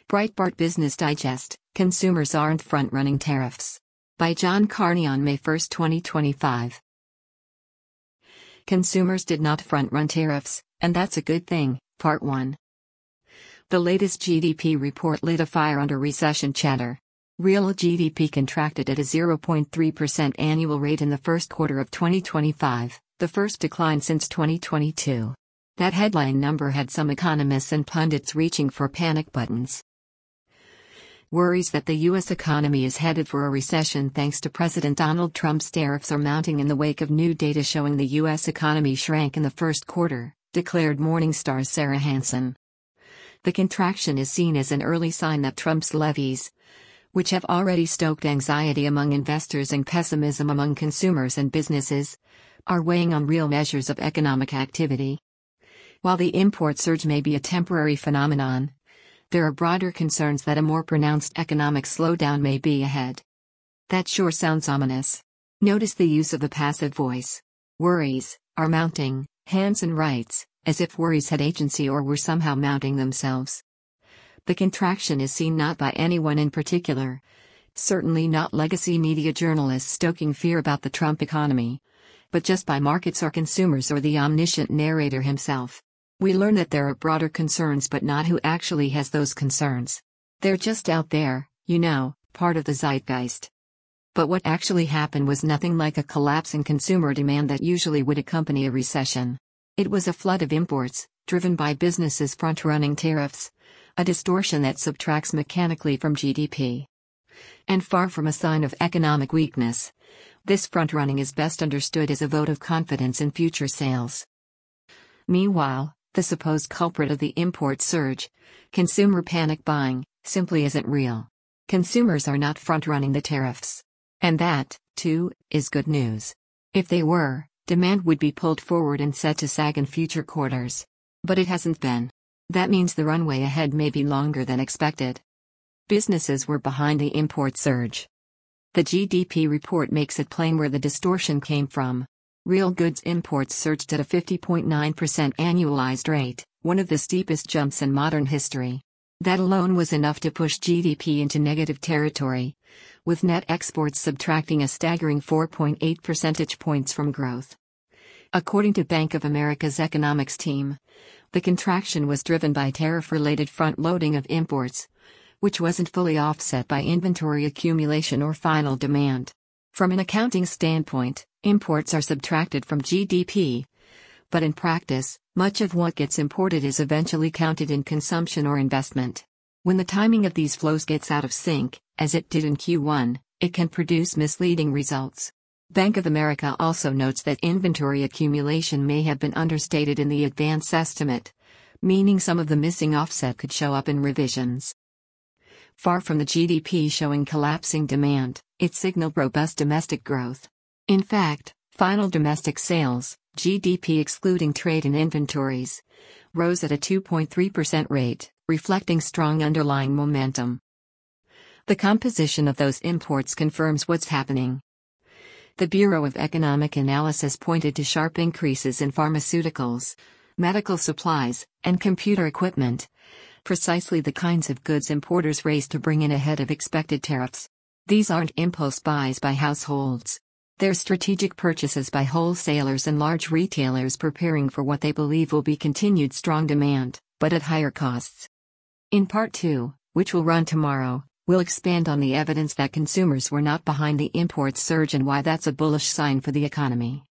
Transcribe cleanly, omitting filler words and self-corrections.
Breitbart Business Digest: Consumers Aren't Front-Running Tariffs. By John Carney on May 1, 2025. Consumers did not front-run tariffs, and that's a good thing. Part 1. The latest GDP report lit a fire under recession chatter. Real GDP contracted at a 0.3% annual rate in the first quarter of 2025, the first decline since 2022. That headline number had some economists and pundits reaching for panic buttons. Worries that the U.S. economy is headed for a recession thanks to President Donald Trump's tariffs are mounting in the wake of new data showing the U.S. economy shrank in the first quarter, declared Morningstar's Sarah Hansen. The contraction is seen as an early sign that Trump's levies, which have already stoked anxiety among investors and pessimism among consumers and businesses, are weighing on real measures of economic activity. While the import surge may be a temporary phenomenon, there are broader concerns that a more pronounced economic slowdown may be ahead. That sure sounds ominous. Notice the use of the passive voice. Worries are mounting, Hansen writes, as if worries had agency or were somehow mounting themselves. The contraction is seen not by anyone in particular, certainly not legacy media journalists stoking fear about the Trump economy, but just by markets or consumers or the omniscient narrator himself. We learn that there are broader concerns but not who actually has those concerns. They're just out there, part of the zeitgeist. But what actually happened was nothing like a collapse in consumer demand that usually would accompany a recession. It was a flood of imports, driven by businesses front-running tariffs, a distortion that subtracts mechanically from GDP. And far from a sign of economic weakness, this front-running is best understood as a vote of confidence in future sales. Meanwhile, the supposed culprit of the import surge, consumer panic buying, simply isn't real. Consumers are not front-running the tariffs. And that, too, is good news. If they were, demand would be pulled forward and set to sag in future quarters. But it hasn't been. That means the runway ahead may be longer than expected. Businesses were behind the import surge. The GDP report makes it plain where the distortion came from. Real goods imports surged at a 50.9% annualized rate, one of the steepest jumps in modern history. That alone was enough to push GDP into negative territory, with net exports subtracting a staggering 4.8 percentage points from growth. According to Bank of America's economics team, the contraction was driven by tariff-related front-loading of imports, which wasn't fully offset by inventory accumulation or final demand. From an accounting standpoint, imports are subtracted from GDP, but in practice, much of what gets imported is eventually counted in consumption or investment. When the timing of these flows gets out of sync, as it did in Q1, it can produce misleading results. Bank of America also notes that inventory accumulation may have been understated in the advance estimate, meaning some of the missing offset could show up in revisions. Far from the GDP showing collapsing demand, it signaled robust domestic growth. In fact, final domestic sales, GDP excluding trade and inventories, rose at a 2.3% rate, reflecting strong underlying momentum. The composition of those imports confirms what's happening. The Bureau of Economic Analysis pointed to sharp increases in pharmaceuticals, medical supplies, and computer equipment, precisely the kinds of goods importers raced to bring in ahead of expected tariffs. These aren't impulse buys by households. They're strategic purchases by wholesalers and large retailers preparing for what they believe will be continued strong demand, but at higher costs. In Part 2, which will run tomorrow, we'll expand on the evidence that consumers were not behind the import surge and why that's a bullish sign for the economy.